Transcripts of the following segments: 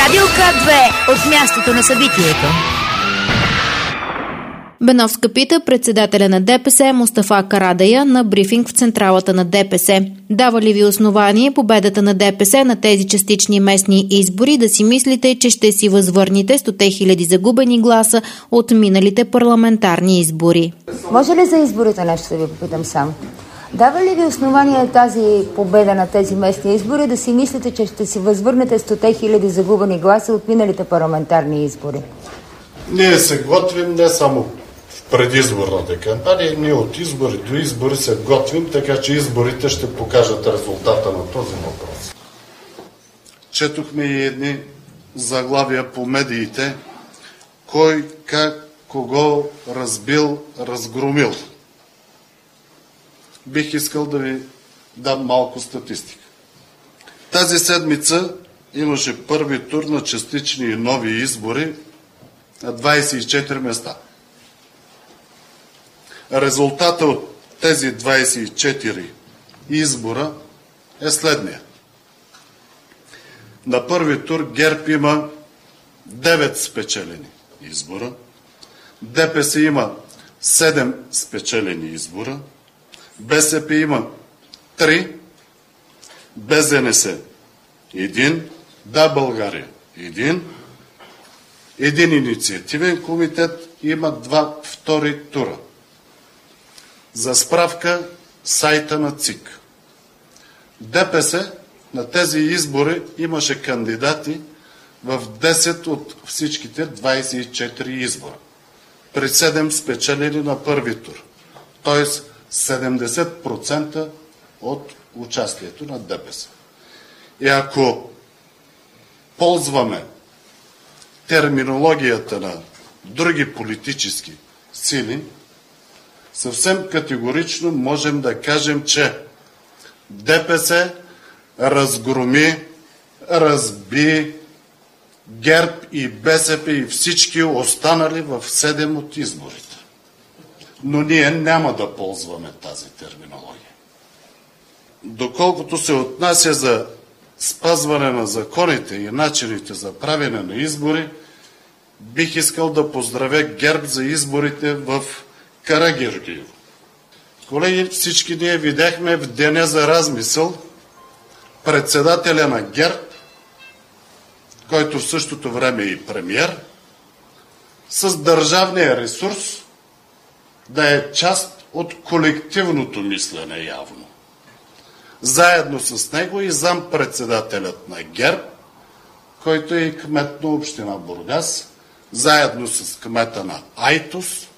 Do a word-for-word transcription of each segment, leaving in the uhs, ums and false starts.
Радио К две от мястото на събитието. Беновска пита председателя на ДПС Мустафа Карадайъ на брифинг в централата на ДПС. Дава ли ви основание победата на ДПС на тези частични местни избори да си мислите, че ще си възвърните стоте хиляди загубени гласа от миналите парламентарни избори? Може ли за изборите нещо да ви попитам само? Дава ли ви основание тази победа на тези местни избори да си мислите, че ще си възвърнете стоте хиляди загубени гласа от миналите парламентарни избори? Ние се готвим не само в предизборната кампания, ние от избори до избори се готвим, така че изборите ще покажат резултата на този въпрос. Четохме и едни заглавия по медиите. Кой, как, кого разбил, разгромил. Бих искал да ви дам малко статистика. Тази седмица имаше първи тур на частични и нови избори на двадесет и четири места. Резултата от тези двадесет и четири избора е следния. На първи тур ГЕРБ има девет спечелени избора, ДПС има седем спечелени избора, БСП има три, БЗНС един, Да, България един, един инициативен комитет има два втори тура. За справка, сайта на ЦИК. ДПС на тези избори имаше кандидати в десет от всичките двадесет и четири избора. При седем спечелени на първи тур. Тоест седемдесет процента от участието на ДПС. И ако ползваме терминологията на други политически сили, съвсем категорично можем да кажем, че ДПС разгроми, разби ГЕРБ и БСП и всички останали в седем от изборите. Но ние няма да ползваме тази терминология. Доколкото се отнася за спазване на законите и начините за правене на избори, бих искал да поздравя ГЕРБ за изборите в Карагеоргиево. Колеги, всички ние видяхме в деня за размисъл председателя на ГЕРБ, който в същото време е и премиер, с държавния ресурс да е част от колективното мислене явно. Заедно с него и зампредседателят на ГЕРБ, който е и кмет на община Бургас, заедно с кмета на Айтос.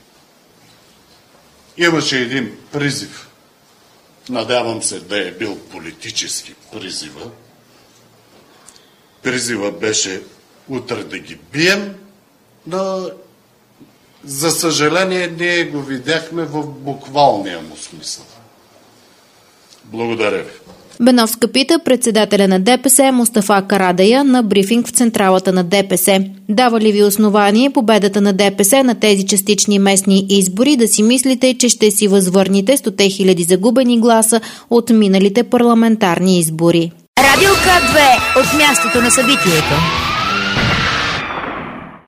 Имаше един призив, надявам се да е бил политически призива. Призива беше утре да ги бием, но за съжаление ние го видяхме в буквалния му смисъл. Благодаря ви. Беновска пита председателя на ДПС Мустафа Карадайъ на брифинг в централата на ДПС. Дава ли ви основание победата на ДПС на тези частични местни избори да си мислите, че ще си възвърните стоте хиляди загубени гласа от миналите парламентарни избори? Радио К две от мястото на събитието.